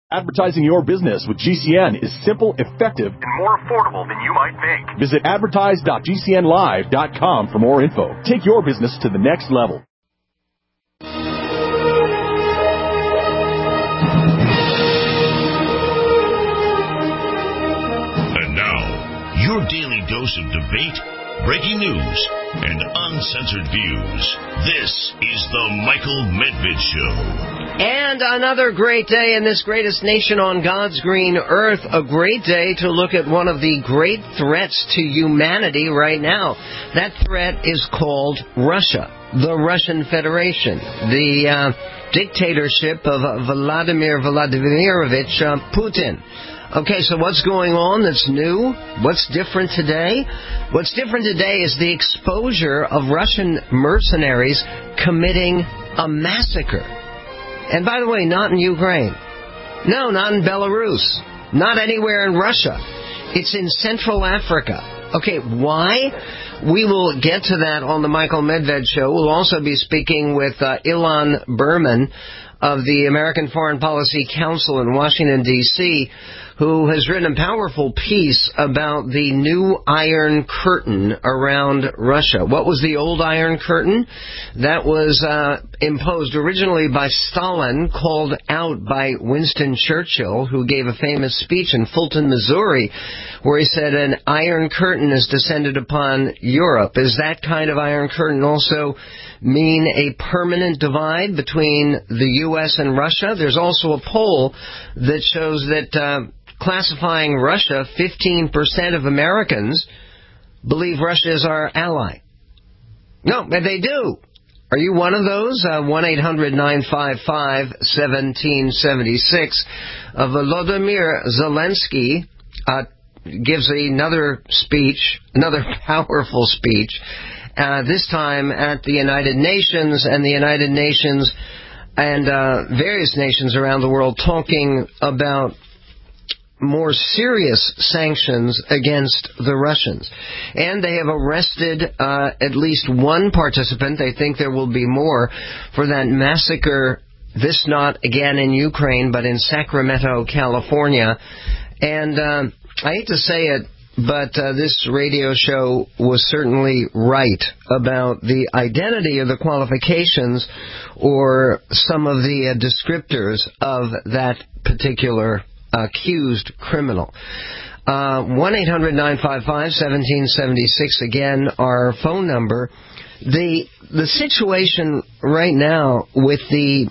Advertising your business with GCN is simple, effective, and more affordable than you might think. Visit advertise.gcnlive.com for more info. Take your business to the next level. And now, your daily dose of debate, breaking news, and uncensored views. This is the Michael Medved Show. And another great day in this greatest nation on God's green earth. A great day to look at one of the great threats to humanity right now. That threat is called Russia, the Russian Federation, the dictatorship of Vladimir Vladimirovich Putin. Okay, so what's going on that's new? What's different today? What's different today is the exposure of Russian mercenaries committing a massacre. And by the way, not in Ukraine. No, not in Belarus. Not anywhere in Russia. It's in Central Africa. Okay, why? We will get to that on the Michael Medved Show. We'll also be speaking with Ilan Berman of the American Foreign Policy Council in Washington, D.C., who has written a powerful piece about the new Iron Curtain around Russia. What was the old Iron Curtain? That was imposed originally by Stalin, called out by Winston Churchill, who gave a famous speech in Fulton, Missouri, where he said an Iron Curtain has descended upon Europe. Is that kind of Iron Curtain also mean a permanent divide between the U.S. and Russia? There's also a poll that shows that classifying Russia, 15% of Americans believe Russia is our ally. No, but they do. Are you one of those? 1-800-955-1776. Volodymyr Zelensky gives another speech, another powerful speech, this time at the United Nations, and the United Nations and various nations around the world talking about more serious sanctions against the Russians. And they have arrested at least one participant. They think there will be more for that massacre, this not again in Ukraine, but in Sacramento, California. And I hate to say it, but this radio show was certainly right about the identity or the qualifications or some of the descriptors of that particular accused criminal. 1-800-955-1776, again, our phone number. The situation right now with the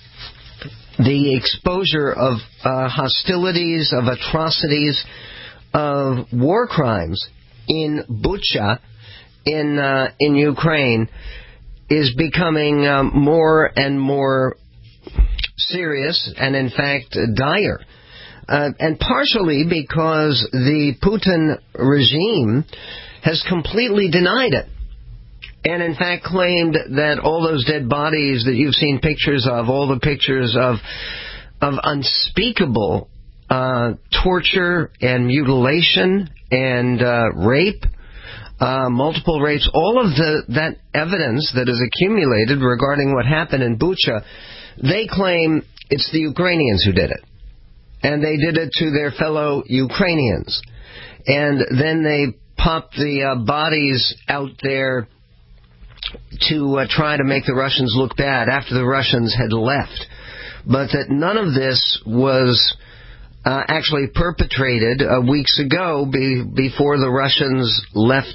exposure of hostilities, of atrocities, of war crimes in Bucha, in Ukraine, is becoming more and more serious and, in fact, dire. And partially because the Putin regime has completely denied it. And in fact claimed that all those dead bodies that you've seen pictures of, all the pictures of unspeakable torture and mutilation and rape, multiple rapes, all of that evidence that is accumulated regarding what happened in Bucha, they claim it's the Ukrainians who did it. And they did it to their fellow Ukrainians. And then they popped the bodies out there to try to make the Russians look bad after the Russians had left. But that none of this was actually perpetrated weeks ago before the Russians left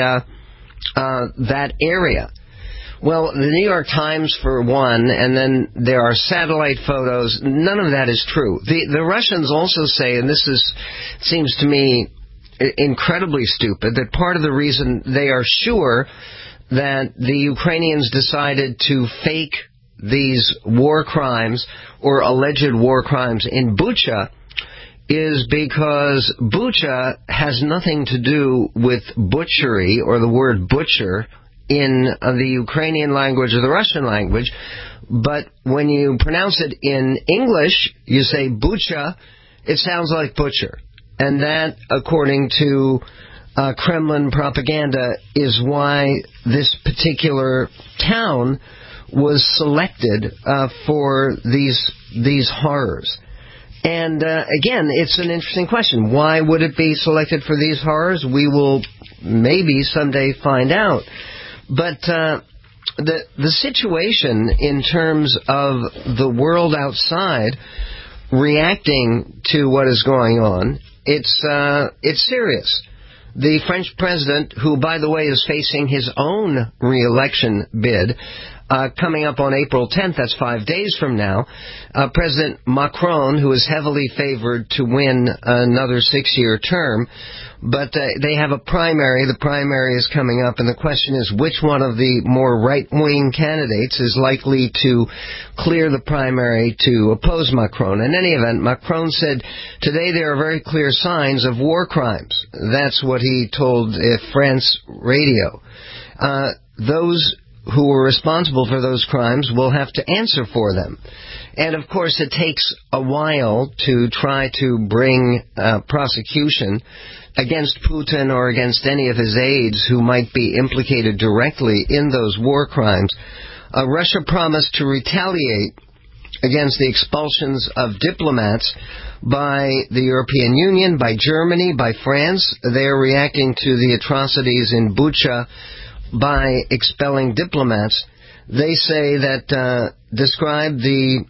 that area. Well, the New York Times, for one, and then there are satellite photos. None of that is true. The Russians also say, and this seems to me incredibly stupid, that part of the reason they are sure that the Ukrainians decided to fake these war crimes or alleged war crimes in Bucha is because Bucha has nothing to do with butchery or the word butcher in the Ukrainian language or the Russian language, but when you pronounce it in English, you say Bucha, it sounds like butcher. And that, according to Kremlin propaganda, is why this particular town was selected for these horrors. And again, it's an interesting question. Why would it be selected for these horrors? We will maybe someday find out. But the situation in terms of the world outside reacting to what is going on, it's serious. The French president, who, by the way, is facing his own re-election bid, coming up on April 10th, that's 5 days from now, President Macron, who is heavily favored to win another 6-year term, but they have a primary. The primary is coming up, and the question is which one of the more right-wing candidates is likely to clear the primary to oppose Macron. In any event, Macron said today there are very clear signs of war crimes. That's what he told France radio. Those who were responsible for those crimes will have to answer for them. And, of course, it takes a while to try to bring prosecution against Putin or against any of his aides who might be implicated directly in those war crimes. Russia promised to retaliate against the expulsions of diplomats by the European Union, by Germany, by France. They are reacting to the atrocities in Bucha by expelling diplomats. They say that describe the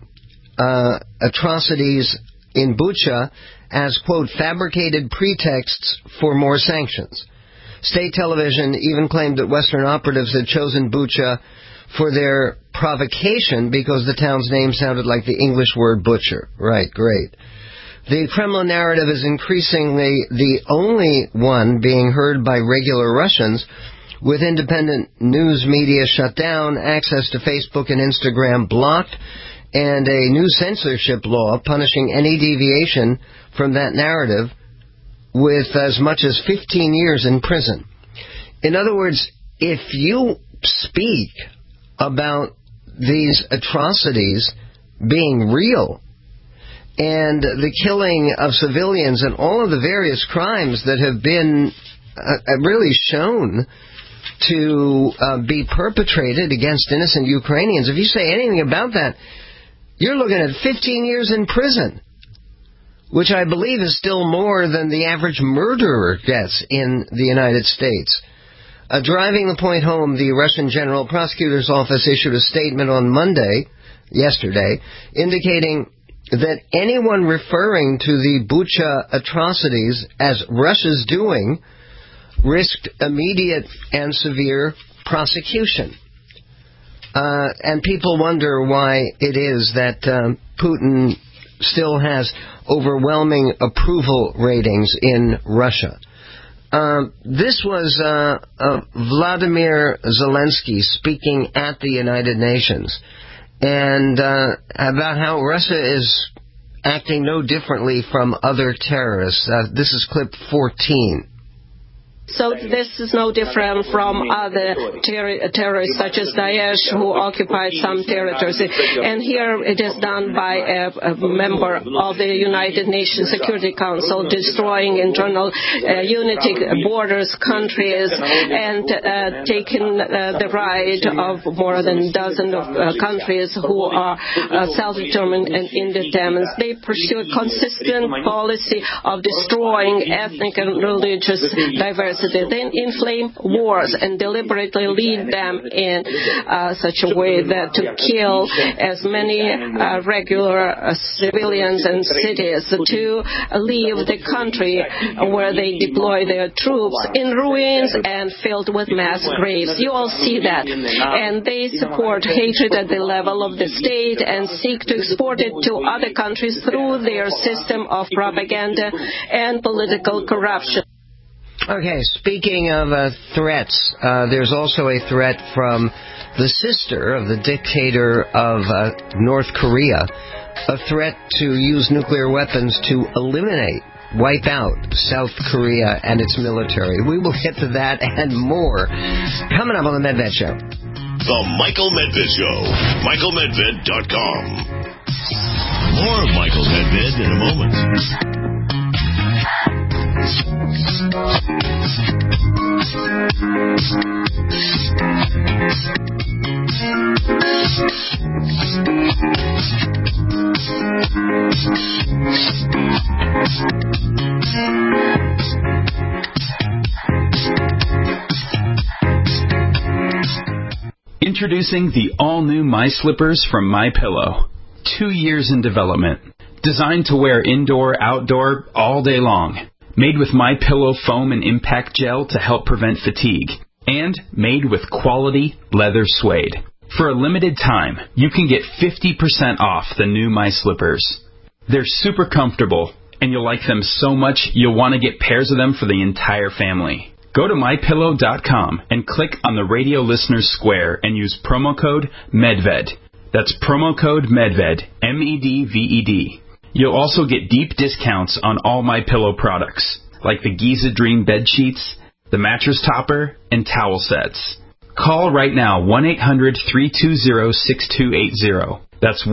atrocities in Bucha as, quote, fabricated pretexts for more sanctions. State television even claimed that Western operatives had chosen Bucha for their provocation because the town's name sounded like the English word butcher. Right, great. The Kremlin narrative is increasingly the only one being heard by regular Russians, with independent news media shut down, access to Facebook and Instagram blocked, and a new censorship law punishing any deviation from that narrative with as much as 15 years in prison. In other words, if you speak about these atrocities being real and the killing of civilians and all of the various crimes that have been really shown to be perpetrated against innocent Ukrainians, if you say anything about that, you're looking at 15 years in prison, which I believe is still more than the average murderer gets in the United States. Driving the point home, the Russian General Prosecutor's Office issued a statement on yesterday, indicating that anyone referring to the Bucha atrocities as Russia's doing risked immediate and severe prosecution. And people wonder why it is that Putin still has overwhelming approval ratings in Russia. This was Vladimir Zelensky speaking at the United Nations, and about how Russia is acting no differently from other terrorists. This is clip 14. So this is no different from other terrorists such as Daesh, who occupied some territories. And here it is done by a member of the United Nations Security Council, destroying internal unity, borders, countries, and taking the right of more than a dozen of countries who are self-determined and independent. They pursue a consistent policy of destroying ethnic and religious diversity. Then inflame wars and deliberately lead them in such a way that to kill as many regular civilians and cities, to leave the country where they deploy their troops in ruins and filled with mass graves. You all see that. And they support hatred at the level of the state and seek to export it to other countries through their system of propaganda and political corruption. Okay, speaking of threats, there's also a threat from the sister of the dictator of North Korea, a threat to use nuclear weapons to wipe out South Korea and its military. We will get to that and more coming up on the Medved Show. The Michael Medved Show. MichaelMedved.com. More Michael Medved in a moment. Introducing the all-new My Slippers from MyPillow. 2 years in development. Designed to wear indoor, outdoor, all day long. Made with MyPillow foam and impact gel to help prevent fatigue. And made with quality leather suede. For a limited time, you can get 50% off the new My Slippers. They're super comfortable, and you'll like them so much you'll want to get pairs of them for the entire family. Go to MyPillow.com and click on the radio listeners square and use promo code MEDVED. That's promo code MEDVED, MEDVED. You'll also get deep discounts on all MyPillow products, like the Giza Dream bed sheets, the mattress topper, and towel sets. Call right now, 1-800-320-6280. That's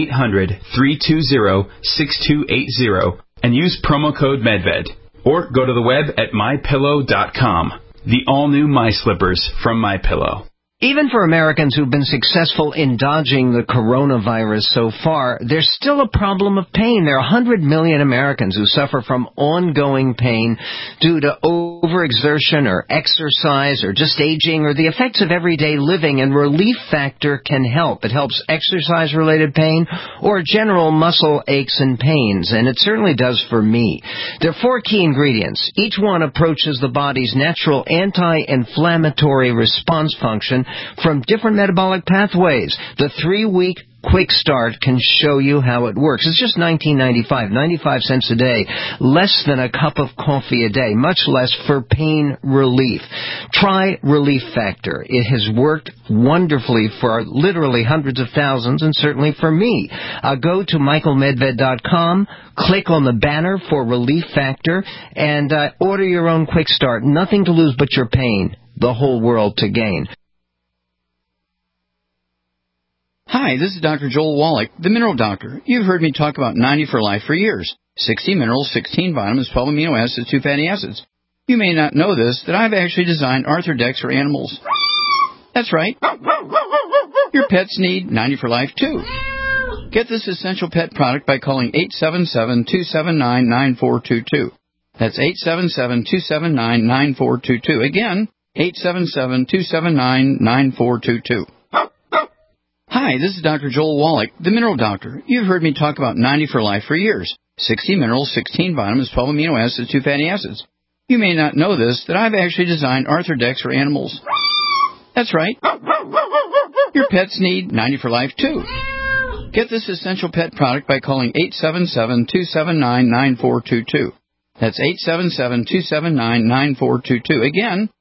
1-800-320-6280, and use promo code MEDVED. Or go to the web at MyPillow.com. The all-new My Slippers from MyPillow. Even for Americans who've been successful in dodging the coronavirus so far, there's still a problem of pain. There are 100 million Americans who suffer from ongoing pain due to overexertion or exercise or just aging or the effects of everyday living, and Relief Factor can help. It helps exercise-related pain or general muscle aches and pains, and it certainly does for me. There are 4 key ingredients. Each one approaches the body's natural anti-inflammatory response function from different metabolic pathways. The 3-week Quick Start can show you how it works. It's just $19.95, 95 cents a day, less than a cup of coffee a day, much less for pain relief. Try Relief Factor. It has worked wonderfully for literally hundreds of thousands, and certainly for me. Go to michaelmedved.com, click on the banner for Relief Factor, and order your own Quick Start. Nothing to lose but your pain, the whole world to gain. Hi, this is Dr. Joel Wallach, the Mineral Doctor. You've heard me talk about 90 for Life for years. 60 minerals, 16 vitamins, 12 amino acids, 2 fatty acids. You may not know this, that I've actually designed Arthrodex for animals. That's right. Your pets need 90 for Life, too. Get this essential pet product by calling 877-279-9422. That's 877-279-9422. Again, 877-279-9422. Hi, this is Dr. Joel Wallach, the Mineral Doctor. You've heard me talk about 90 for Life for years. 60 minerals, 16 vitamins, 12 amino acids, 2 fatty acids. You may not know this, that I've actually designed Arthrodex for animals. That's right. Your pets need 90 for Life, too. Get this essential pet product by calling 877-279-9422. That's 877-279-9422. Again,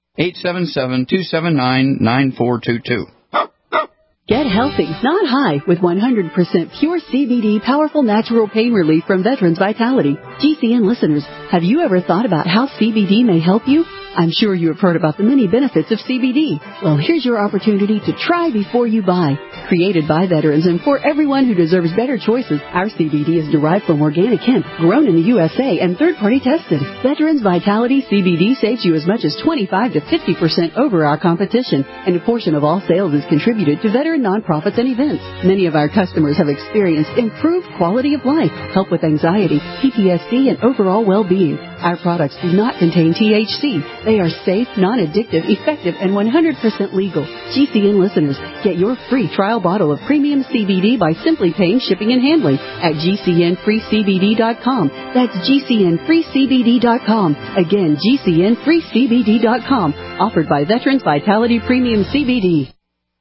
877-279-9422. Get healthy, not high, with 100% pure CBD powerful natural pain relief from Veterans Vitality. GCN listeners, have you ever thought about how CBD may help you? I'm sure you have heard about the many benefits of CBD. Well, here's your opportunity to try before you buy. Created by veterans and for everyone who deserves better choices, our CBD is derived from organic hemp, grown in the USA, and third-party tested. Veterans Vitality CBD saves you as much as 25 to 50% over our competition, and a portion of all sales is contributed to veteran nonprofits and events. Many of our customers have experienced improved quality of life, help with anxiety, PTSD, and overall well-being. Our products do not contain THC. They are safe, non-addictive, effective, and 100% legal. GCN listeners, get your free trial bottle of premium CBD by simply paying shipping and handling at GCNFreeCBD.com. That's GCNFreeCBD.com. Again, GCNFreeCBD.com. Offered by Veterans Vitality Premium CBD.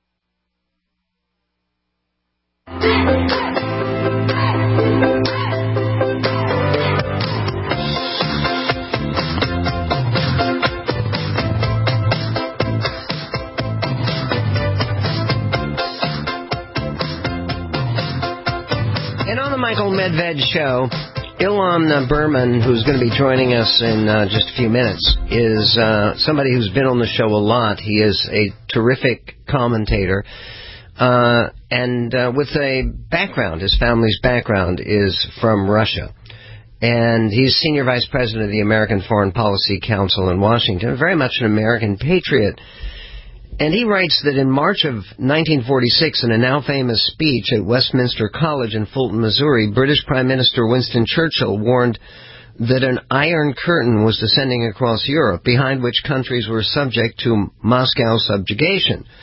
Michael Medved Show. Ilan Berman, who's going to be joining us in just a few minutes, is somebody who's been on the show a lot. He is a terrific commentator, and with a background, his family's background is from Russia. And he's Senior Vice President of the American Foreign Policy Council in Washington, very much an American patriot. And he writes that in March of 1946, in a now famous speech at Westminster College in Fulton, Missouri, British Prime Minister Winston Churchill warned that an iron curtain was descending across Europe, behind which countries were subject to Moscow subjugation.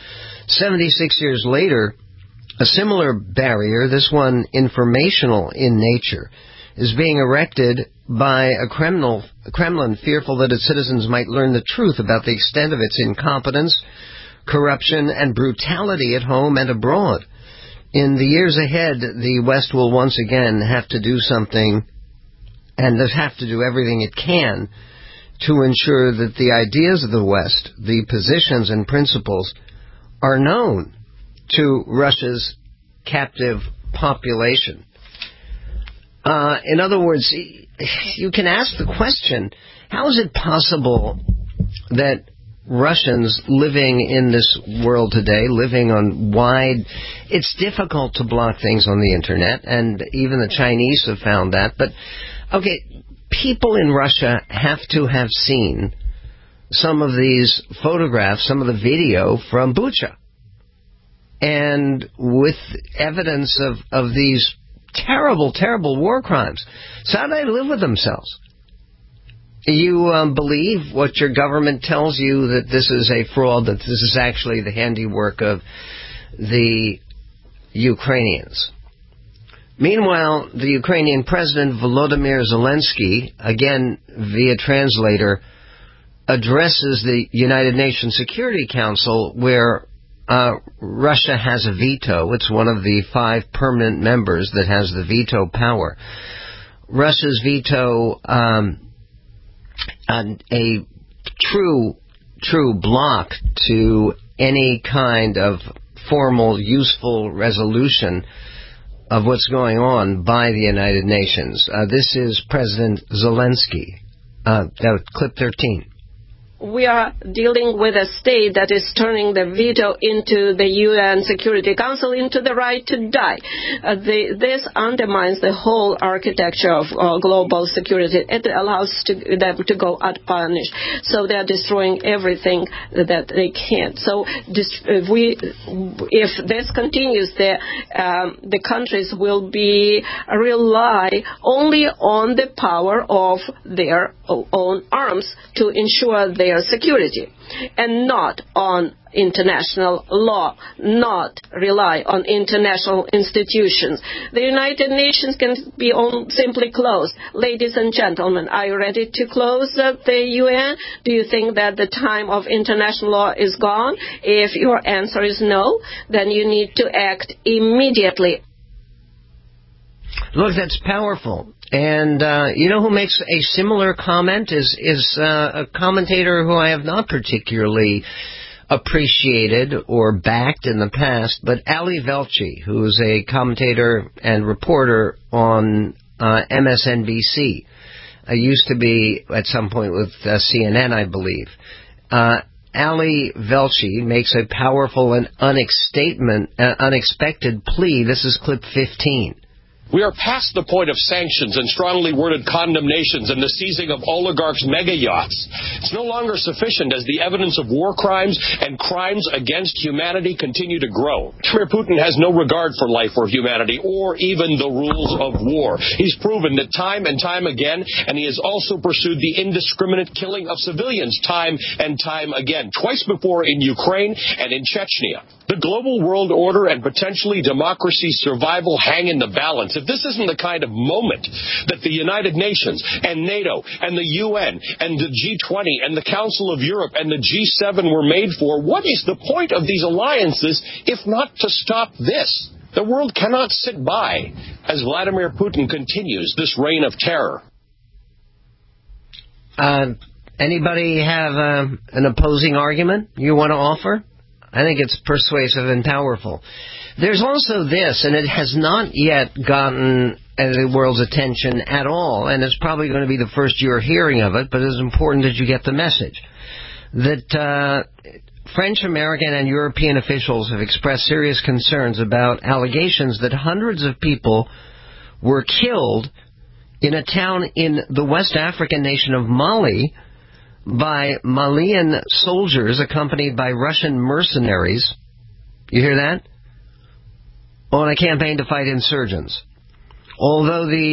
76 years later, a similar barrier, this one informational in nature, is being erected by a Kremlin fearful that its citizens might learn the truth about the extent of its incompetence, corruption, and brutality at home and abroad. In the years ahead, the West will once again have to do something, and have to do everything it can to ensure that the ideas of the West, the positions and principles, are known to Russia's captive population. In other words, you can ask the question, how is it possible that Russians living in this world today, living on it's difficult to block things on the internet, and even the Chinese have found that, but, okay, people in Russia have to have seen some of these photographs, some of the video from Bucha, and with evidence of these terrible, terrible war crimes. So how do they live with themselves? You believe what your government tells you, that this is a fraud, that this is actually the handiwork of the Ukrainians. Meanwhile, the Ukrainian President Volodymyr Zelensky, again via translator, addresses the United Nations Security Council, where Russia has a veto. It's one of the 5 permanent members that has the veto power. Russia's veto, a true block to any kind of formal, useful resolution of what's going on by the United Nations. This is President Zelensky. Clip 13. We are dealing with a state that is turning the veto into the UN Security Council into the right to die. This undermines the whole architecture of global security. It allows them to go unpunished. So they are destroying everything that they can. So if this continues, the countries will rely only on the power of their own arms to ensure their security, and not on international law, not rely on international institutions. The United Nations can be simply closed. Ladies and gentlemen, are you ready to close the UN? Do you think that the time of international law is gone? If your answer is no, then you need to act immediately. Look, that's powerful. And you know who makes a similar comment is a commentator who I have not particularly appreciated or backed in the past, but Ali Velshi, who is a commentator and reporter on MSNBC. Used to be at some point with CNN, I believe. Ali Velshi makes a powerful and unexpected plea. This is clip 15. We are past the point of sanctions and strongly worded condemnations and the seizing of oligarchs' mega yachts. It's no longer sufficient as the evidence of war crimes and crimes against humanity continue to grow. Vladimir Putin has no regard for life or humanity or even the rules of war. He's proven that time and time again, and he has also pursued the indiscriminate killing of civilians time and time again, twice before in Ukraine and in Chechnya. The global world order and potentially democracy's survival hang in the balance. If this isn't the kind of moment that the United Nations and NATO and the UN and the G20 and the Council of Europe and the G7 were made for, what is the point of these alliances if not to stop this? The world cannot sit by as Vladimir Putin continues this reign of terror. Anybody have an opposing argument you want to offer? I think it's persuasive and powerful. There's also this, and it has not yet gotten the world's attention at all, and it's probably going to be the first you're hearing of it, but it's important that you get the message, that French, American, and European officials have expressed serious concerns about allegations that hundreds of people were killed in a town in the West African nation of Mali by Malian soldiers accompanied by Russian mercenaries. You hear that? On a campaign to fight insurgents. Although the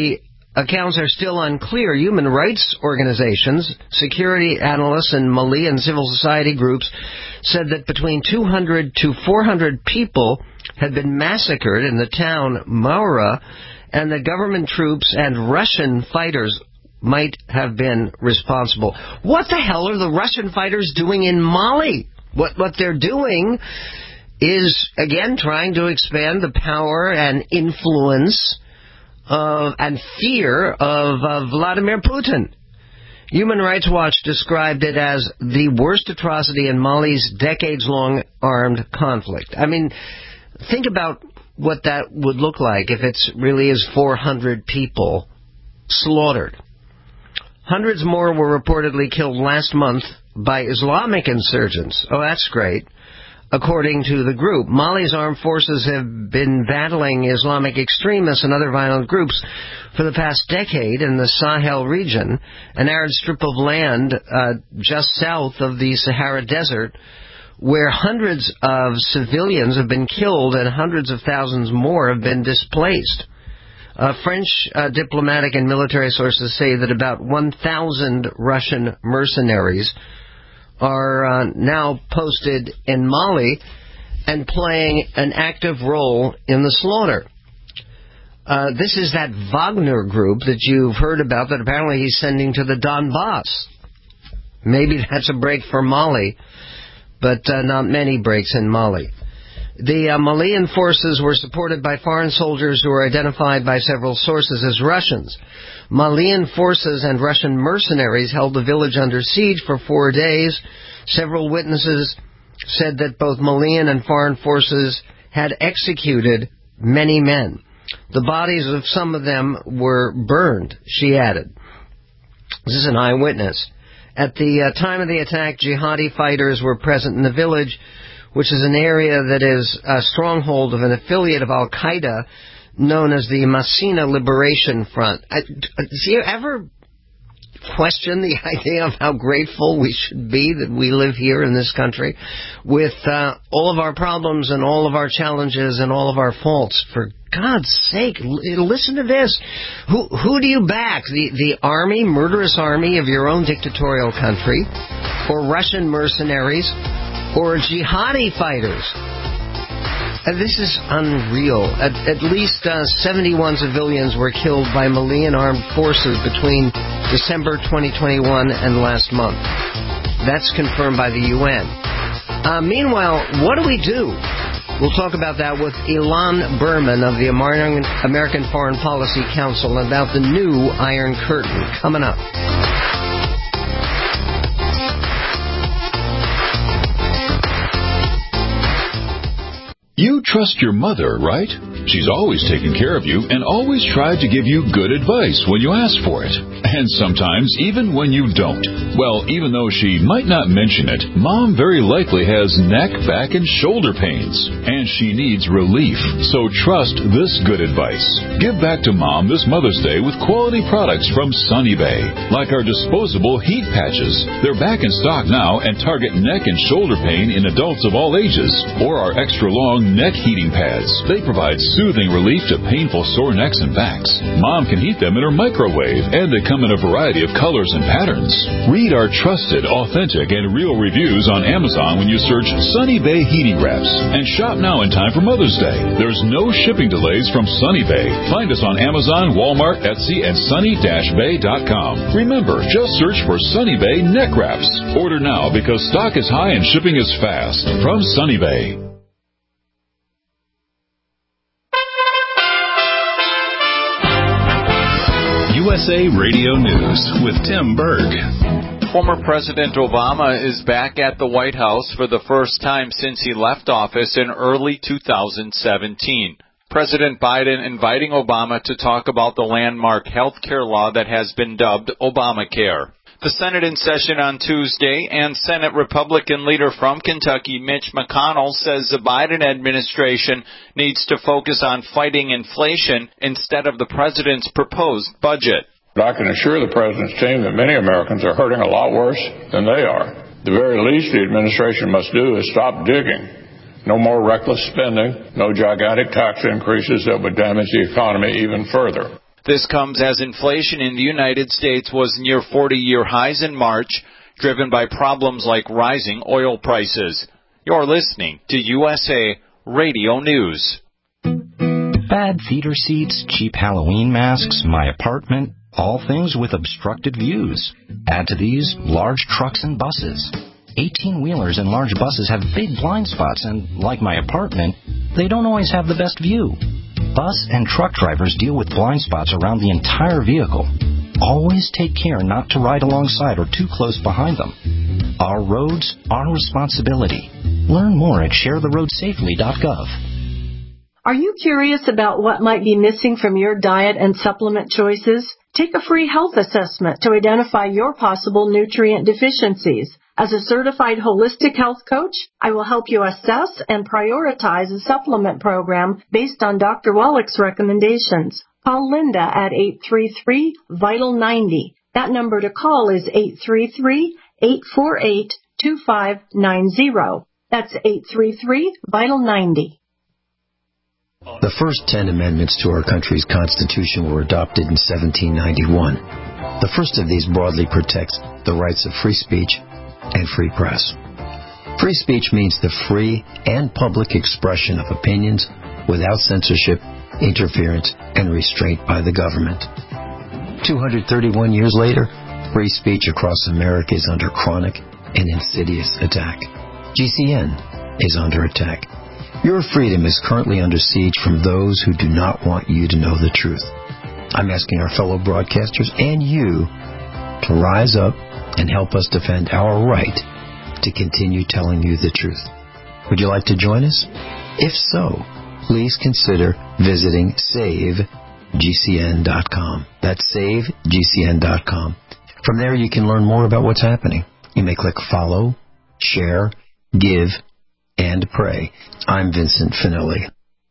accounts are still unclear. Human rights organizations, security analysts, and Malian civil society groups said that between 200 to 400 people had been massacred in the town Maura, and the government troops and Russian fighters might have been responsible. What the hell are the Russian fighters doing in Mali? What they're doing is, again, trying to expand the power and influence and fear of Vladimir Putin. Human Rights Watch described it as the worst atrocity in Mali's decades-long armed conflict. I mean, think about what that would look like if it really is 400 people slaughtered. Hundreds more were reportedly killed last month by Islamic insurgents. Oh, that's great. According to the group, Mali's armed forces have been battling Islamic extremists and other violent groups for the past decade in the Sahel region, an arid strip of land just south of the Sahara Desert, where hundreds of civilians have been killed and hundreds of thousands more have been displaced. French diplomatic and military sources say that about 1,000 Russian mercenaries are now posted in Mali and playing an active role in the slaughter. This is that Wagner group that you've heard about that apparently he's sending to the Donbass. Maybe that's a break for Mali, but not many breaks in Mali. The Malian forces were supported by foreign soldiers who were identified by several sources as Russians. Malian forces and Russian mercenaries held the village under siege for 4 days. Several witnesses said that both Malian and foreign forces had executed many men. The bodies of some of them were burned, she added. This is an eyewitness. At the time of the attack, jihadi fighters were present in the village, which is an area that is a stronghold of an affiliate of Al-Qaeda known as the Masina Liberation Front. Do you ever question the idea of how grateful we should be that we live here in this country with all of our problems and all of our challenges and all of our faults? For God's sake, listen to this. Who do you back? The army, murderous army of your own dictatorial country, or Russian mercenaries, or jihadi fighters? This is unreal. At least 71 civilians were killed by Malian armed forces between December 2021 and last month. That's confirmed by the UN. Meanwhile, what do we do? We'll talk about that with Ilan Berman of the American Foreign Policy Council about the new Iron Curtain coming up. You trust your mother, right? She's always taken care of you and always tried to give you good advice when you ask for it. And sometimes even when you don't. Well, even though she might not mention it, Mom very likely has neck, back, and shoulder pains. And she needs relief. So trust this good advice. Give back to Mom this Mother's Day with quality products from Sunny Bay. Like our disposable heat patches. They're back in stock now and target neck and shoulder pain in adults of all ages. Or our extra long neck heating pads. They provide soothing relief to painful sore necks and backs. Mom can heat them in her microwave, and they come in a variety of colors and patterns. Read our trusted, authentic, and real reviews on Amazon when you search Sunny Bay Heating Wraps. And shop now in time for Mother's Day. There's no shipping delays from Sunny Bay. Find us on Amazon, Walmart, Etsy, and sunny-bay.com. Remember, just search for Sunny Bay Neck Wraps. Order now because stock is high and shipping is fast. From Sunny Bay. USA Radio News with Tim Berg. Former President Obama is back at the White House for the first time since he left office in early 2017. President Biden inviting Obama to talk about the landmark health care law that has been dubbed Obamacare. The Senate in session on Tuesday, and Senate Republican leader from Kentucky, Mitch McConnell, says the Biden administration needs to focus on fighting inflation instead of the president's proposed budget. I can assure the president's team that many Americans are hurting a lot worse than they are. The very least the administration must do is stop digging. No more reckless spending, no gigantic tax increases that would damage the economy even further. This comes as inflation in the United States was near 40-year highs in March, driven by problems like rising oil prices. You're listening to USA Radio News. Bad theater seats, cheap Halloween masks, my apartment, all things with obstructed views. Add to these large trucks and buses. 18-wheelers and large buses have big blind spots, and like my apartment, they don't always have the best view. Bus and truck drivers deal with blind spots around the entire vehicle. Always take care not to ride alongside or too close behind them. Our roads, our responsibility. Learn more at sharetheroadsafely.gov. Are you curious about what might be missing from your diet and supplement choices? Take a free health assessment to identify your possible nutrient deficiencies. As a certified holistic health coach, I will help you assess and prioritize a supplement program based on Dr. Wallach's recommendations. Call Linda at 833-VITAL-90. That number to call is 833-848-2590. That's 833-VITAL-90. The first 10 amendments to our country's Constitution were adopted in 1791. The first of these broadly protects the rights of free speech and free press. Free speech means the free and public expression of opinions without censorship, interference, and restraint by the government. 231 years later, free speech across America is under chronic and insidious attack. GCN is under attack. Your freedom is currently under siege from those who do not want you to know the truth. I'm asking our fellow broadcasters and you to rise up and help us defend our right to continue telling you the truth. Would you like to join us? If so, please consider visiting SaveGCN.com. That's SaveGCN.com. From there, you can learn more about what's happening. You may click follow, share, give, and pray. I'm Vincent Finelli.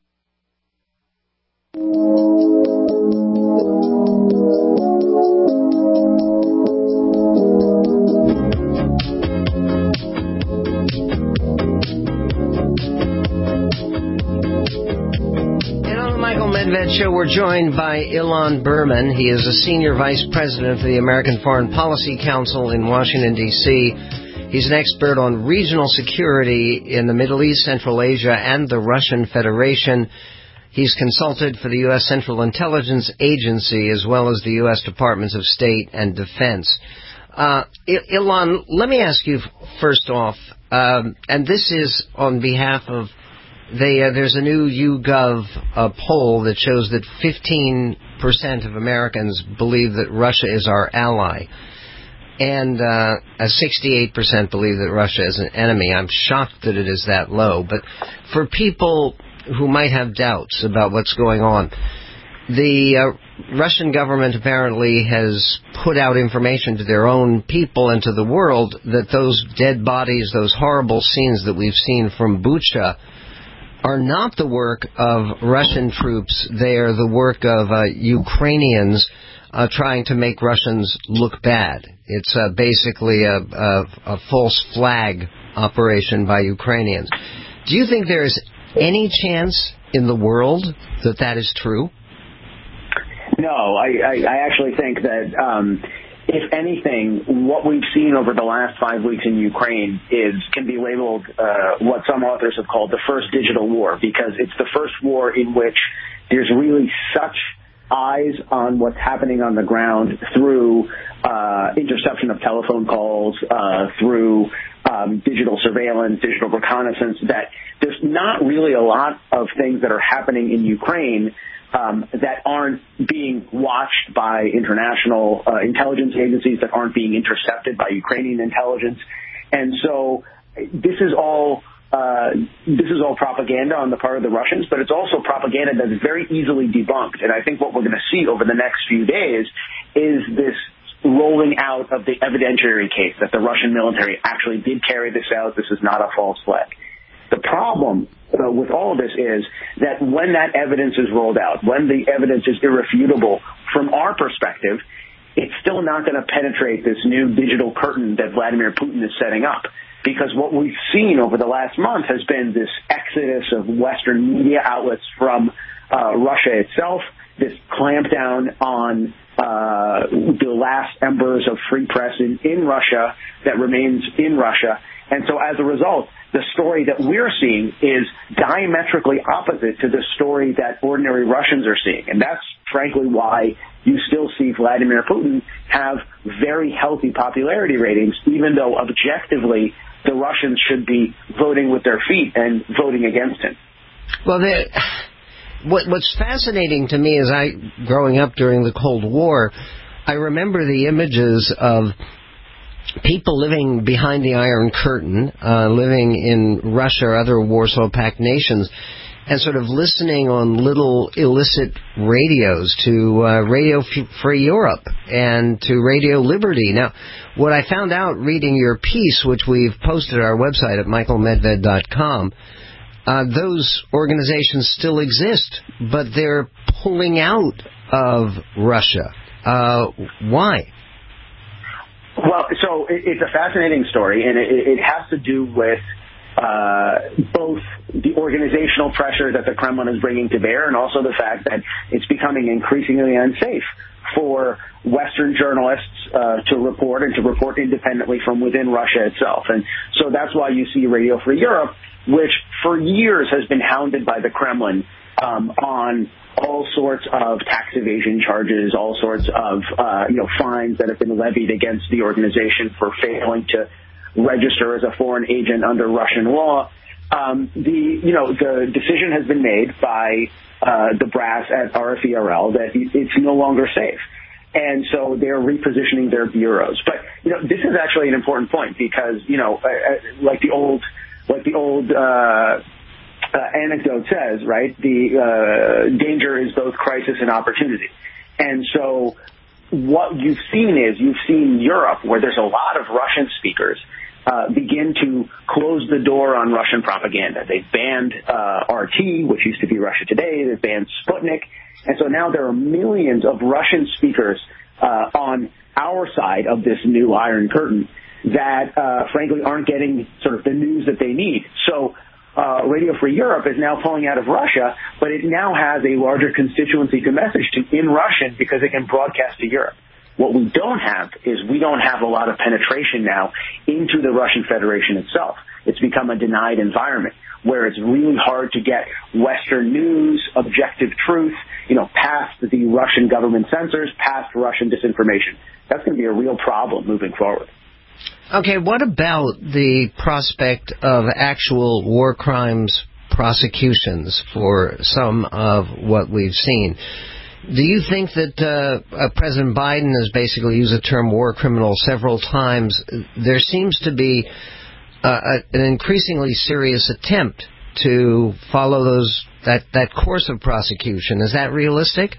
Medved Show, we're joined by Ilan Berman. He is a senior vice president for the American Foreign Policy Council in Washington, D.C. He's an expert on regional security in the Middle East, Central Asia, and the Russian Federation. He's consulted for the U.S. Central Intelligence Agency as well as the U.S. Departments of State and Defense. Ilan, let me ask you first off, and this is on behalf of there's a new YouGov poll that shows that 15% of Americans believe that Russia is our ally, and 68% believe that Russia is an enemy. I'm shocked that it is that low, but for people who might have doubts about what's going on, the Russian government apparently has put out information to their own people and to the world that those dead bodies, those horrible scenes that we've seen from Bucha, are not the work of Russian troops. They are the work of Ukrainians trying to make Russians look bad. It's basically a false flag operation by Ukrainians. Do you think there is any chance in the world that that is true? No, I actually think that if anything, what we've seen over the last 5 weeks in Ukraine can be labeled what some authors have called the first digital war, because it's the first war in which there's really such eyes on what's happening on the ground through interception of telephone calls, through digital surveillance, digital reconnaissance, that there's not really a lot of things that are happening in Ukraine that aren't being watched by international intelligence agencies, that aren't being intercepted by Ukrainian intelligence. And so this is all propaganda on the part of the Russians, but it's also propaganda that is very easily debunked. And I think what we're going to see over the next few days is this rolling out of the evidentiary case that the Russian military actually did carry this out. This is not a false flag. The problem with all of this is that when that evidence is rolled out, when the evidence is irrefutable, from our perspective, it's still not going to penetrate this new digital curtain that Vladimir Putin is setting up. Because what we've seen over the last month has been this exodus of Western media outlets from Russia itself, this clampdown on the last embers of free press in Russia that remains in Russia. And so as a result, the story that we're seeing is diametrically opposite to the story that ordinary Russians are seeing. And that's frankly why you still see Vladimir Putin have very healthy popularity ratings, even though objectively the Russians should be voting with their feet and voting against him. Well, what's fascinating to me is growing up during the Cold War, I remember the images of people living behind the Iron Curtain, living in Russia or other Warsaw Pact nations, and sort of listening on little illicit radios to Radio Free Europe and to Radio Liberty. Now, what I found out reading your piece, which we've posted on our website at michaelmedved.com, those organizations still exist, but they're pulling out of Russia. Why? Well, so it's a fascinating story, and it has to do with both the organizational pressure that the Kremlin is bringing to bear and also the fact that it's becoming increasingly unsafe for Western journalists to report and to report independently from within Russia itself. And so that's why you see Radio Free Europe, which for years has been hounded by the Kremlin on all sorts of tax evasion charges, all sorts of fines that have been levied against the organization for failing to register as a foreign agent under Russian law. The decision has been made by the brass at RFERL that it's no longer safe. And so they're repositioning their bureaus. But, this is actually an important point because, like the old anecdote says, right, the danger is both crisis and opportunity. And so what you've seen Europe, where there's a lot of Russian speakers, begin to close the door on Russian propaganda. They've banned RT, which used to be Russia Today. They've banned Sputnik. And so now there are millions of Russian speakers on our side of this new Iron Curtain that, frankly, aren't getting sort of the news that they need. So Radio Free Europe is now pulling out of Russia, but it now has a larger constituency to message to in Russian because it can broadcast to Europe. What we don't have is we don't have a lot of penetration now into the Russian Federation itself. It's become a denied environment where it's really hard to get Western news, objective truth, past the Russian government censors, past Russian disinformation. That's going to be a real problem moving forward. Okay, what about the prospect of actual war crimes prosecutions for some of what we've seen? Do you think that President Biden has basically used the term war criminal several times? There seems to be an increasingly serious attempt to follow that course of prosecution. Is that realistic?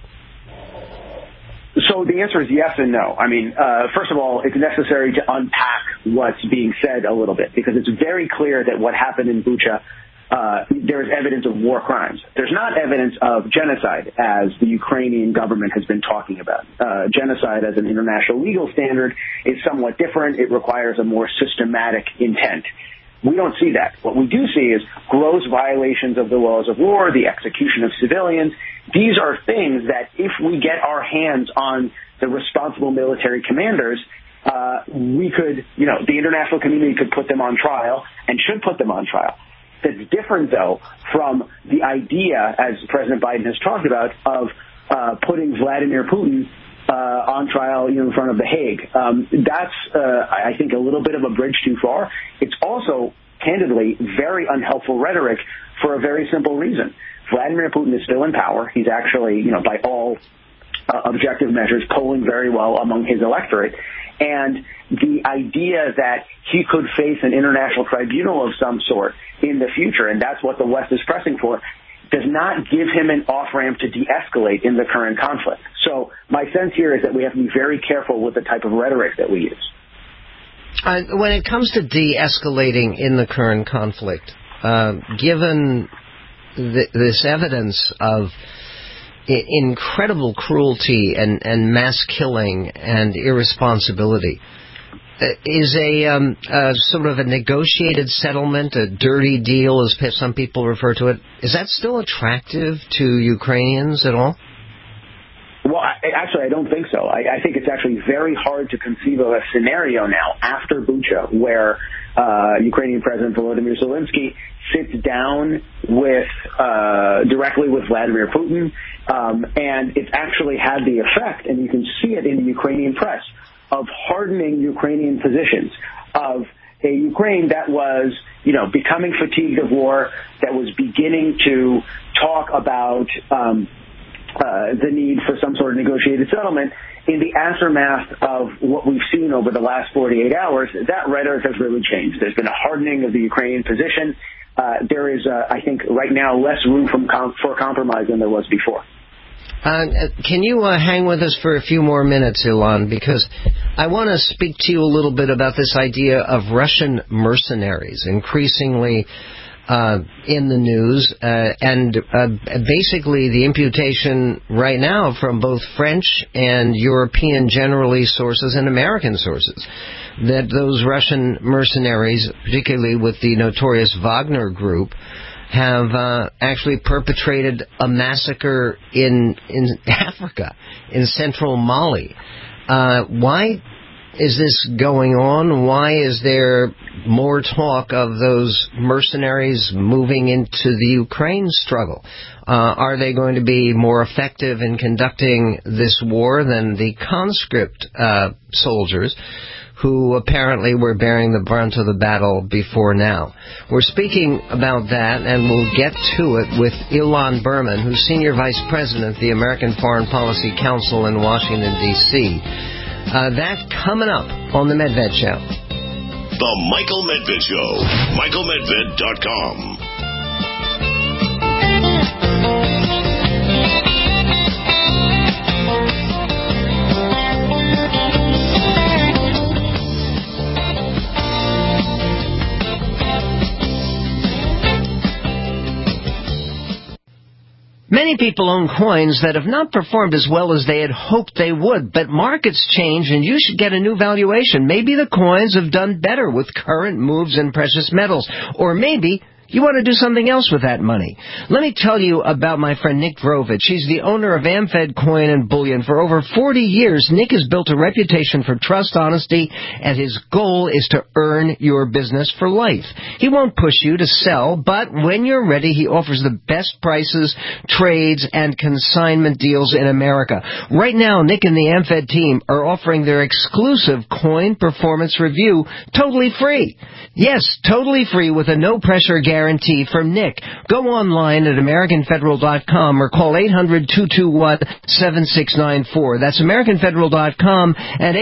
So the answer is yes and no. I mean, first of all, it's necessary to unpack what's being said a little bit because it's very clear that what happened in Bucha, there is evidence of war crimes. There's not evidence of genocide, as the Ukrainian government has been talking about. Genocide as an international legal standard is somewhat different. It requires a more systematic intent. We don't see that. What we do see is gross violations of the laws of war, the execution of civilians. These are things that if we get our hands on the responsible military commanders, we could, the international community could put them on trial and should put them on trial. That's different, though, from the idea, as President Biden has talked about, of putting Vladimir Putin on trial in front of The Hague. That's, I think, a little bit of a bridge too far. It's also, candidly, very unhelpful rhetoric for a very simple reason. Vladimir Putin is still in power. He's actually, by all objective measures, polling very well among his electorate. And the idea that he could face an international tribunal of some sort in the future, and that's what the West is pressing for, does not give him an off-ramp to de-escalate in the current conflict. So my sense here is that we have to be very careful with the type of rhetoric that we use. When it comes to de-escalating in the current conflict, given this evidence of incredible cruelty and mass killing and irresponsibility, is a sort of a negotiated settlement, a dirty deal, as some people refer to it, is that still attractive to Ukrainians at all? Well, I don't think so. I think it's actually very hard to conceive of a scenario now after Bucha where Ukrainian President Volodymyr Zelensky sits down directly with Vladimir Putin, and it's actually had the effect, and you can see it in the Ukrainian press, of hardening Ukrainian positions, of a Ukraine that was, becoming fatigued of war, that was beginning to talk about the need for some sort of negotiated settlement. In the aftermath of what we've seen over the last 48 hours, that rhetoric has really changed. There's been a hardening of the Ukrainian position. There is, I think, right now less room for compromise than there was before. Can you hang with us for a few more minutes, Ilan? Because I want to speak to you a little bit about this idea of Russian mercenaries increasingly in the news, and basically the imputation right now from both French and European generally sources and American sources that those Russian mercenaries, particularly with the notorious Wagner Group, have actually perpetrated a massacre in Africa, in central Mali. Why is this going on? Why is there more talk of those mercenaries moving into the Ukraine struggle? Are they going to be more effective in conducting this war than the conscript soldiers who apparently were bearing the brunt of the battle before now? We're speaking about that, and we'll get to it with Ilan Berman, who's Senior Vice President of the American Foreign Policy Council in Washington, D.C. That coming up on The Medved Show. The Michael Medved Show. MichaelMedved.com. Many people own coins that have not performed as well as they had hoped they would, but markets change and you should get a new valuation. Maybe the coins have done better with current moves in precious metals, or maybe you want to do something else with that money. Let me tell you about my friend Nick Vrovich. He's the owner of AmFed Coin and Bullion. For over 40 years, Nick has built a reputation for trust, honesty, and his goal is to earn your business for life. He won't push you to sell, but when you're ready, he offers the best prices, trades, and consignment deals in America. Right now, Nick and the AmFed team are offering their exclusive coin performance review totally free. Yes, totally free with a no-pressure guarantee from Nick. Go online at AmericanFederal.com or call 800-221-7694. That's AmericanFederal.com and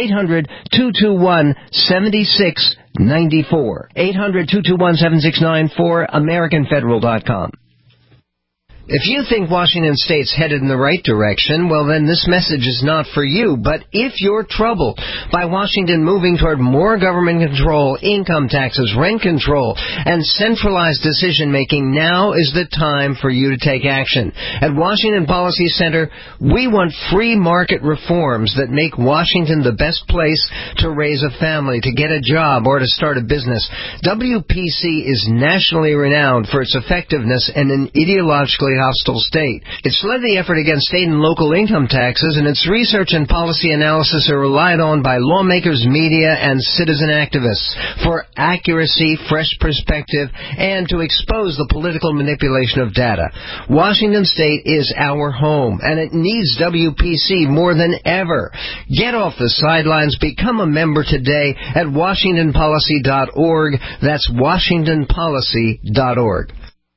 800-221-7694. 800-221-7694, AmericanFederal.com. If you think Washington State's headed in the right direction, well, then this message is not for you. But if you're troubled by Washington moving toward more government control, income taxes, rent control, and centralized decision-making, now is the time for you to take action. At Washington Policy Center, we want free market reforms that make Washington the best place to raise a family, to get a job, or to start a business. WPC is nationally renowned for its effectiveness in an ideologically hostile state. It's led the effort against state and local income taxes, and its research and policy analysis are relied on by lawmakers, media, and citizen activists for accuracy, fresh perspective, and to expose the political manipulation of data. Washington State is our home, and it needs WPC more than ever. Get off the sidelines. Become a member today at WashingtonPolicy.org. That's WashingtonPolicy.org.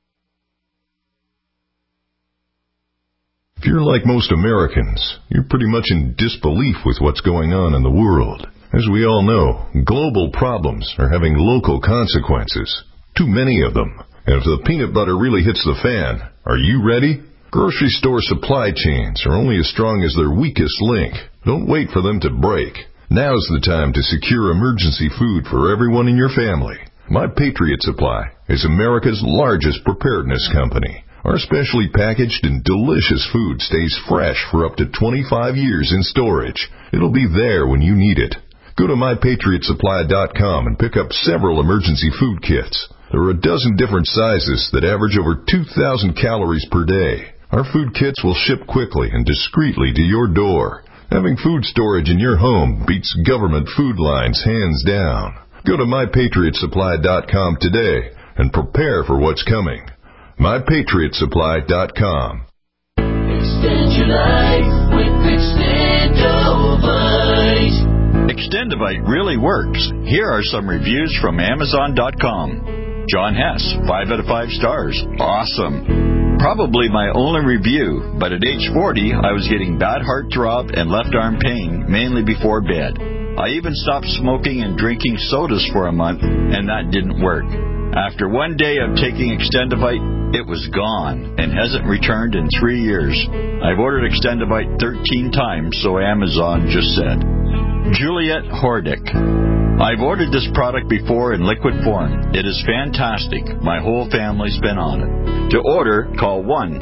If you're like most Americans, you're pretty much in disbelief with what's going on in the world. As we all know, global problems are having local consequences. Too many of them. And if the peanut butter really hits the fan, are you ready? Grocery store supply chains are only as strong as their weakest link. Don't wait for them to break. Now's the time to secure emergency food for everyone in your family. My Patriot Supply is America's largest preparedness company. Our specially packaged and delicious food stays fresh for up to 25 years in storage. It'll be there when you need it. Go to MyPatriotSupply.com and pick up several emergency food kits. There are a dozen different sizes that average over 2,000 calories per day. Our food kits will ship quickly and discreetly to your door. Having food storage in your home beats government food lines hands down. Go to MyPatriotSupply.com today and prepare for what's coming. MyPatriotSupply.com. Extend your life with Extendovite. Extendovite really works. Here are some reviews from Amazon.com. John Hess, 5 out of 5 stars. Awesome. Probably my only review, but at age 40, I was getting bad heartthrob and left arm pain, mainly before bed. I even stopped smoking and drinking sodas for a month, and that didn't work. After one day of taking Extendovite, it was gone and hasn't returned in 3 years. I've ordered Extendovite 13 times, so Amazon just said. Juliet Hordick. I've ordered this product before in liquid form. It is fantastic. My whole family's been on it. To order, call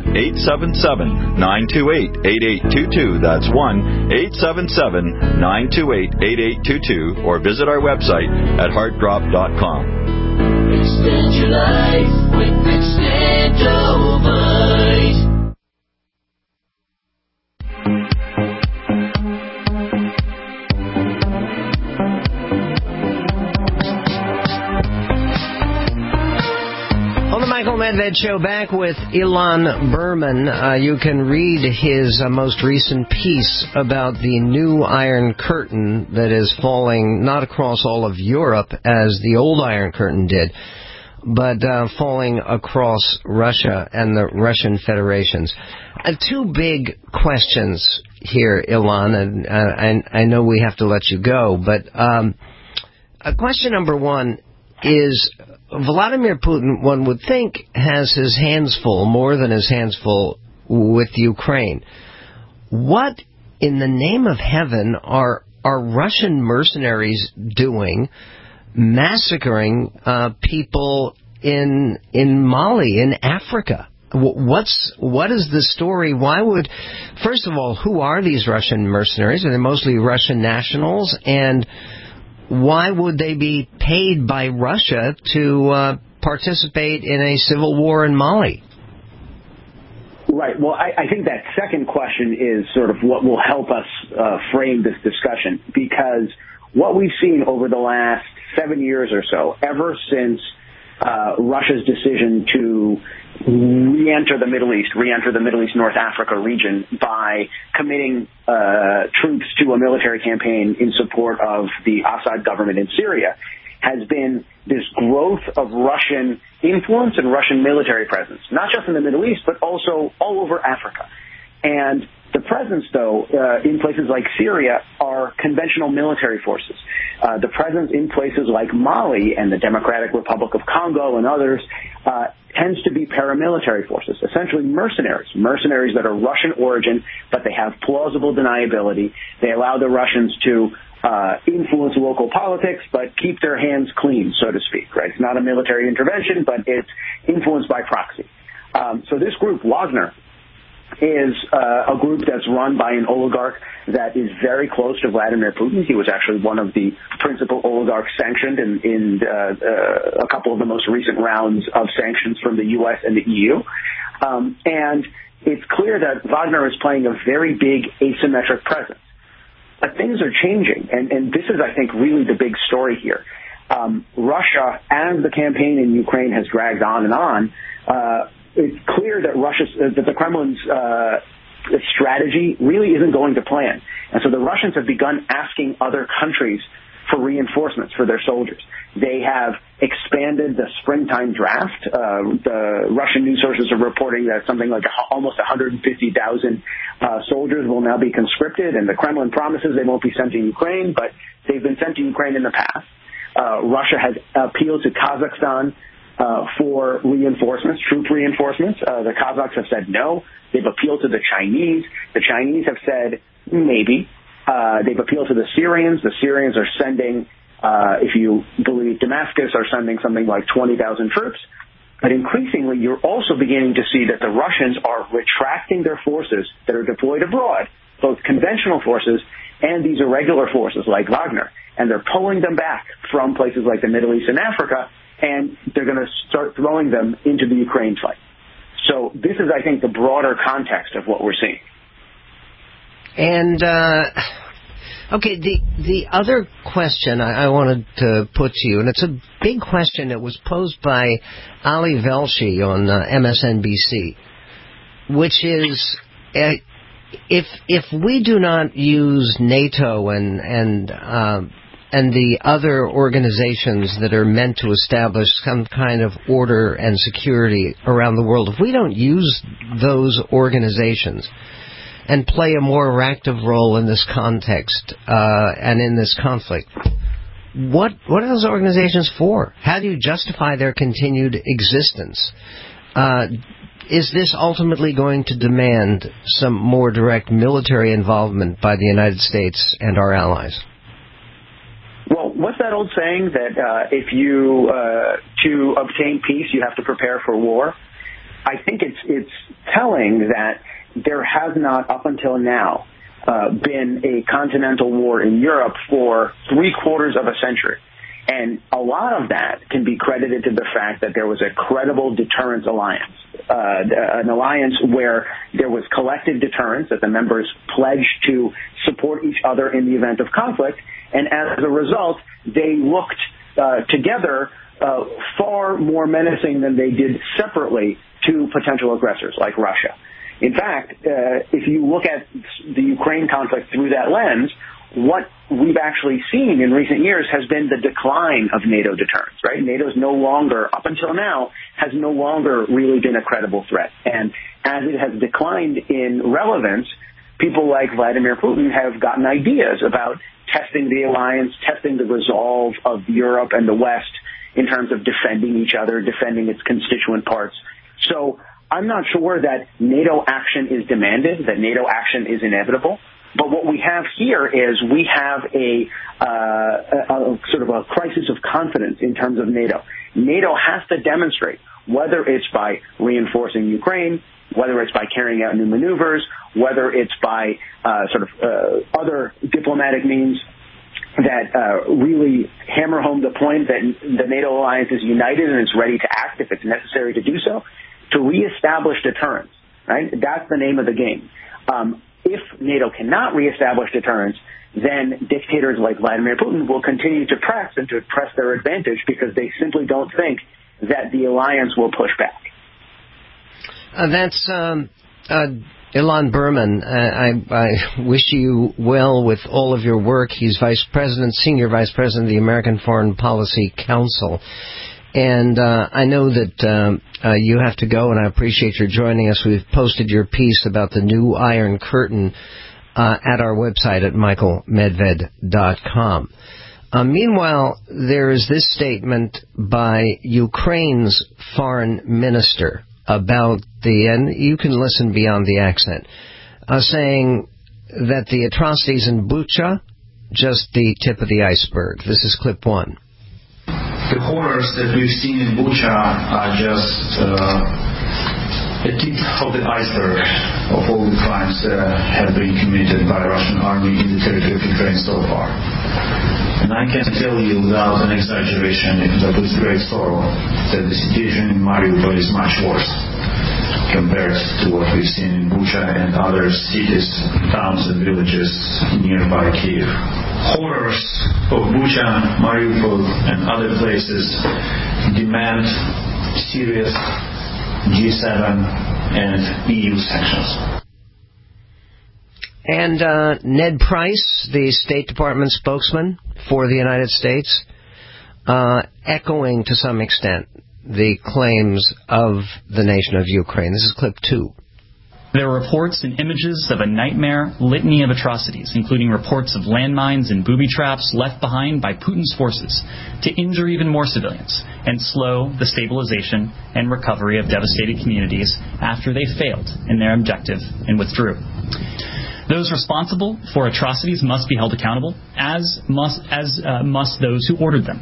1-877-928-8822. That's 1-877-928-8822. Or visit our website at heartdrop.com. Extend your life with Extendovite. On the Michael Medved Show, back with Ilan Berman. You can read his most recent piece about the new Iron Curtain that is falling not across all of Europe as the old Iron Curtain did, but falling across Russia and the Russian Federations. Two big questions here, Ilan, and I know we have to let you go, but question number one is, Vladimir Putin, one would think, has his hands full, more than his hands full, with Ukraine. What in the name of heaven are Russian mercenaries doing, massacring people in Mali, in Africa? What is the story? Why would, first of all, who are these Russian mercenaries? Are they mostly Russian nationals? And why would they be paid by Russia to participate in a civil war in Mali? Right. Well, I think that second question is sort of what will help us frame this discussion, because what we've seen over the last 7 years or so, ever since Russia's decision to re-enter the Middle East North Africa region by committing troops to a military campaign in support of the Assad government in Syria, has been this growth of Russian influence and Russian military presence, not just in the Middle East, but also all over Africa. And the presence, though, in places like Syria are conventional military forces. The presence in places like Mali and the Democratic Republic of Congo and others tends to be paramilitary forces, essentially mercenaries that are Russian origin, but they have plausible deniability. They allow the Russians to influence local politics, but keep their hands clean, so to speak. Right? It's not a military intervention, but it's influenced by proxy. So this group, Wagner, is a group that's run by an oligarch that is very close to Vladimir Putin. He was actually one of the principal oligarchs sanctioned in a couple of the most recent rounds of sanctions from the U.S. and the EU. And it's clear that Wagner is playing a very big asymmetric presence. But things are changing, and this is, I think, really the big story here. Russia, as the campaign in Ukraine has dragged on and on, it's clear that that the Kremlin's strategy really isn't going to plan. And so the Russians have begun asking other countries for reinforcements for their soldiers. They have expanded the springtime draft. The Russian news sources are reporting that something like almost 150,000 soldiers will now be conscripted, and the Kremlin promises they won't be sent to Ukraine, but they've been sent to Ukraine in the past. Russia has appealed to Kazakhstan for reinforcements, troop reinforcements. The Kazakhs have said no. They've appealed to the Chinese. The Chinese have said maybe. They've appealed to the Syrians. The Syrians are sending, if you believe Damascus, are sending something like 20,000 troops. But increasingly, you're also beginning to see that the Russians are retracting their forces that are deployed abroad, both conventional forces and these irregular forces like Wagner. and they're pulling them back from places like the Middle East and Africa, and they're going to start throwing them into the Ukraine fight. So this is, I think, the broader context of what we're seeing. And, okay, the other question I wanted to put to you, and it's a big question that was posed by Ali Velshi on MSNBC, which is, if we do not use NATO and the other organizations that are meant to establish some kind of order and security around the world, if we don't use those organizations and play a more active role in this context and in this conflict, what are those organizations for? How do you justify their continued existence? Is this ultimately going to demand some more direct military involvement by the United States and our allies? Well, what's that old saying that if you to obtain peace you have to prepare for war? I think it's telling that there has not, up until now, been a continental war in Europe for 3/4 of a century. And a lot of that can be credited to the fact that there was a credible deterrence alliance, an alliance where there was collective deterrence, that the members pledged to support each other in the event of conflict, and as a result, they looked together far more menacing than they did separately to potential aggressors like Russia. In fact, if you look at the Ukraine conflict through that lens, what we've actually seen in recent years has been the decline of NATO deterrence, right? NATO's no longer, up until now, has no longer really been a credible threat. And as it has declined in relevance, people like Vladimir Putin have gotten ideas about testing the alliance, testing the resolve of Europe and the West in terms of defending each other, defending its constituent parts. So I'm not sure that NATO action is demanded, that NATO action is inevitable. But what we have here is we have a sort of a crisis of confidence in terms of NATO. NATO has to demonstrate, whether it's by reinforcing Ukraine, whether it's by carrying out new maneuvers, whether it's by other diplomatic means that really hammer home the point that the NATO alliance is united and is ready to act if it's necessary to do so, to reestablish deterrence. Right? That's the name of the game. If NATO cannot reestablish deterrence, then dictators like Vladimir Putin will continue to press and to press their advantage because they simply don't think that the alliance will push back. That's Ilan Berman. I wish you well with all of your work. He's Senior Vice President of the American Foreign Policy Council. And I know that you have to go, and I appreciate your joining us. We've posted your piece about the new Iron Curtain at our website at michaelmedved.com. Meanwhile, there is this statement by Ukraine's foreign minister about and you can listen beyond the accent, saying that the atrocities in Bucha, just the tip of the iceberg. This is clip 1. The horrors that we've seen in Bucha are just the tip of the iceberg of all the crimes that have been committed by the Russian army in the territory of Ukraine so far. And I can tell you without an exaggeration, but with great sorrow, that the situation in Mariupol is much worse compared to what we've seen in Bucha and other cities, towns and villages nearby Kyiv. Horrors of Bucha, Mariupol and other places demand serious G7 and EU sanctions. And Ned Price, the State Department spokesman for the United States, echoing to some extent the claims of the nation of Ukraine. This is clip 2. There are reports and images of a nightmare litany of atrocities, including reports of landmines and booby traps left behind by Putin's forces to injure even more civilians and slow the stabilization and recovery of devastated communities after they failed in their objective and withdrew. Those responsible for atrocities must be held accountable, as must those who ordered them.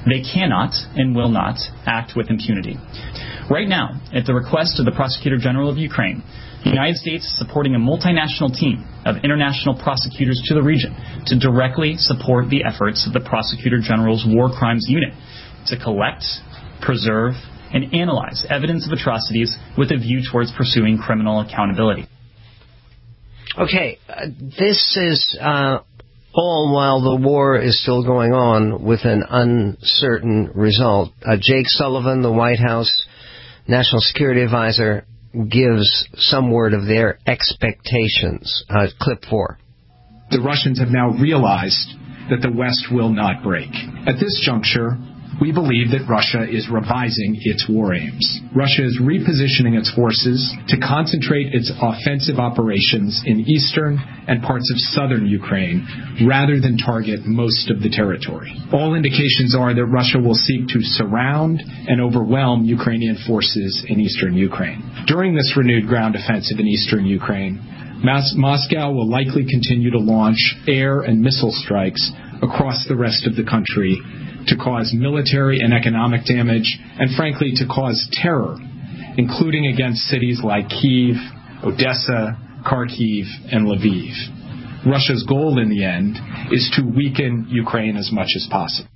They cannot and will not act with impunity. Right now, at the request of the Prosecutor General of Ukraine, the United States is supporting a multinational team of international prosecutors to the region to directly support the efforts of the Prosecutor General's War Crimes Unit to collect, preserve, and analyze evidence of atrocities with a view towards pursuing criminal accountability. Okay, this is all while the war is still going on with an uncertain result. Jake Sullivan, the White House National Security Advisor, gives some word of their expectations. Clip 4. The Russians have now realized that the West will not break. At this juncture, we believe that Russia is revising its war aims. Russia is repositioning its forces to concentrate its offensive operations in eastern and parts of southern Ukraine rather than target most of the territory. All indications are that Russia will seek to surround and overwhelm Ukrainian forces in eastern Ukraine. During this renewed ground offensive in eastern Ukraine, Moscow will likely continue to launch air and missile strikes across the rest of the country to cause military and economic damage, and frankly to cause terror, including against cities like Kyiv, Odessa, Kharkiv, and Lviv. Russia's goal in the end is to weaken Ukraine as much as possible.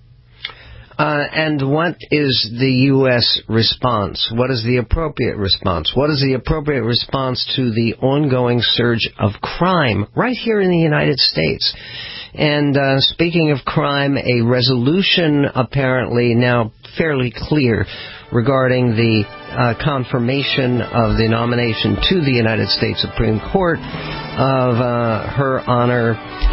And what is the U.S. response? What is the appropriate response? What is the appropriate response to the ongoing surge of crime right here in the United States? And speaking of crime, a resolution apparently now fairly clear regarding the confirmation of the nomination to the United States Supreme Court of Her Honor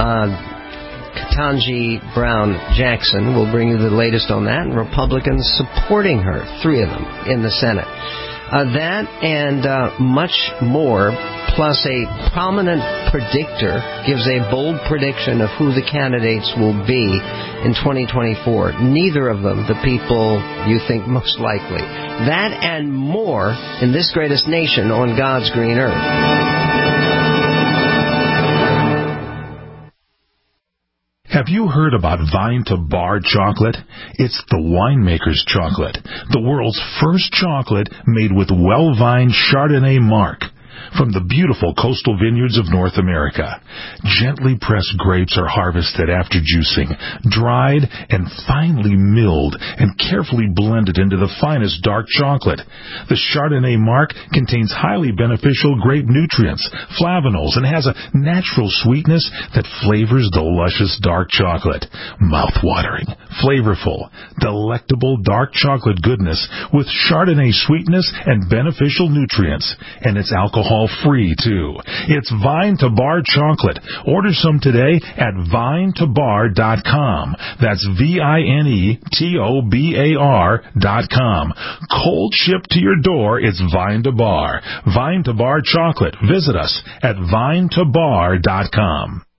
Ketanji Brown Jackson. We'll bring you the latest on that, and Republicans supporting her, 3 of them in the Senate. That and much more, plus a prominent predictor gives a bold prediction of who the candidates will be in 2024. Neither of them the people you think most likely. That and more in this greatest nation on God's green earth. Have you heard about Vine to Bar chocolate? It's the winemaker's chocolate, the world's first chocolate made with well-vined Chardonnay marc from the beautiful coastal vineyards of North America. Gently pressed grapes are harvested after juicing, dried and finely milled and carefully blended into the finest dark chocolate. The Chardonnay marc contains highly beneficial grape nutrients, flavanols, and has a natural sweetness that flavors the luscious dark chocolate. Mouth-watering, flavorful, delectable dark chocolate goodness with Chardonnay sweetness and beneficial nutrients. And it's alcohol-free, too. It's Vine to Bar chocolate. Order some today at vinetobar.com. That's VINETOBAR.com. Cold shipped to your door, it's Vine to Bar. Vine to Bar chocolate. Visit us at vinetobar.com.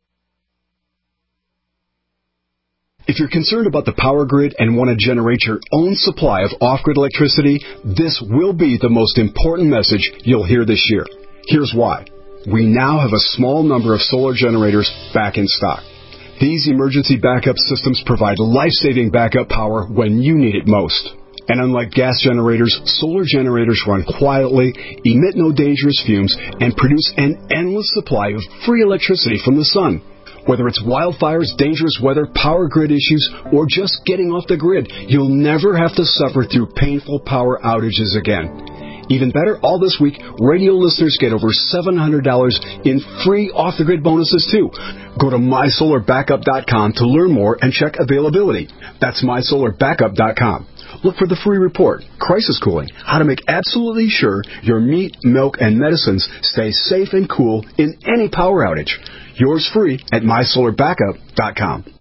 If you're concerned about the power grid and want to generate your own supply of off-grid electricity, this will be the most important message you'll hear this year. Here's why. We now have a small number of solar generators back in stock. These emergency backup systems provide life-saving backup power when you need it most. And unlike gas generators, solar generators run quietly, emit no dangerous fumes, and produce an endless supply of free electricity from the sun. Whether it's wildfires, dangerous weather, power grid issues, or just getting off the grid, you'll never have to suffer through painful power outages again. Even better, all this week, radio listeners get over $700 in free off-the-grid bonuses, too. Go to MySolarBackup.com to learn more and check availability. That's MySolarBackup.com. Look for the free report, Crisis Cooling, how to make absolutely sure your meat, milk, and medicines stay safe and cool in any power outage. Yours free at MySolarBackup.com.